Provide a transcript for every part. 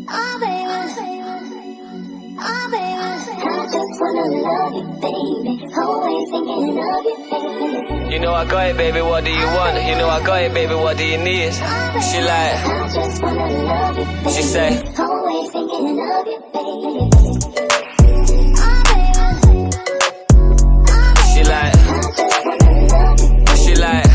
Oh baby, oh baby, I just wanna love you, baby. Always thinking of you, baby. You know I got it, baby, what do you want? You know I got it, baby, what do you need? She like, I just wanna love you, baby. She say, always thinking of you, baby. She like, she like,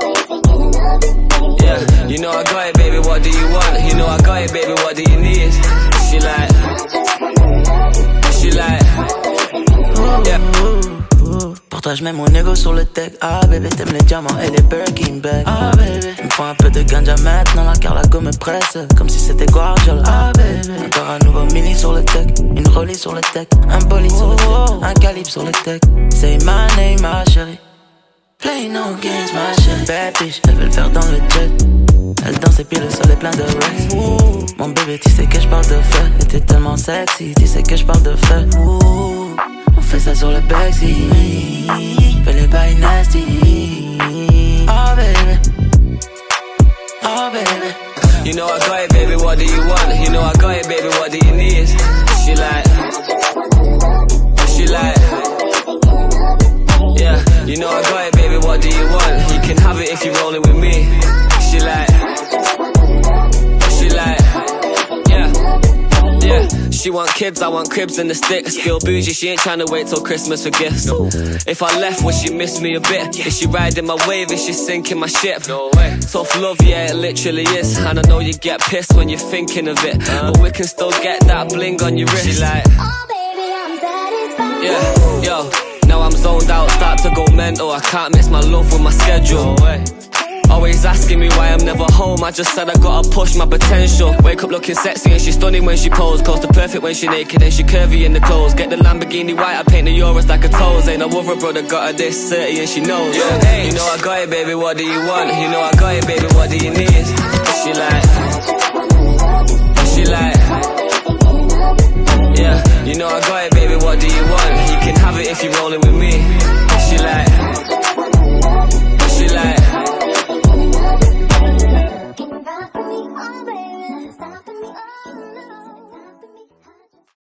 yeah. You know I got it, baby, what do you want? You know I got it, baby, what do you need? She like, she like, yeah. Pour toi j'mets mon ego sur le tech. Ah bébé t'aimes les diamants et les Birkin bags. Ah bébé il me faut un peu de ganja maintenant. Car la go me presse comme si c'était Guardiola. Ah bébé encore un nouveau mini sur le tech. Une rollie sur le tech. Un bolide sur le tech. Un calibre sur le tech. Say my name ma chérie. Play no games ma chérie. Bad bitch elle veut le faire dans le jet. Elle danse et puis le sol est plein de racks. Mon bébé tu sais que je parle de fait. Et t'es tellement sexy tu sais que je parle de fait. On fait ça sur le backseat. Fais les bails nasty. Oh baby, oh baby. You know I got it, baby, what do you want? You know I got it, baby, what do you need? She like, she like, yeah. You know I got it, baby, what do you want? You can have it if you're rolling with me. She like, she like, yeah, yeah. She want kids, I want cribs and the sticks. Still bougie, she ain't tryna wait till Christmas for gifts. If I left, would she miss me a bit? Is she riding my wave? Is she sinking my ship? No way. Tough love, yeah, it literally is. And I know you get pissed when you're thinking of it, but we can still get that bling on your wrist. She like, oh baby, I'm satisfied. yeah, yo. Now I'm zoned out, start to go mental. I can't miss my love with my schedule. No way. Always asking me why I'm never home. I just said I gotta push my potential. Wake up looking sexy and she's stunning when she pose. Close to perfect when she naked and she curvy in the clothes. Get the Lamborghini white, I paint the Euros like a toes. Ain't no other brother got her this 30 and she knows. Yeah. You know I got it, baby, what do you want? You know I got it, baby, what do you need? She like,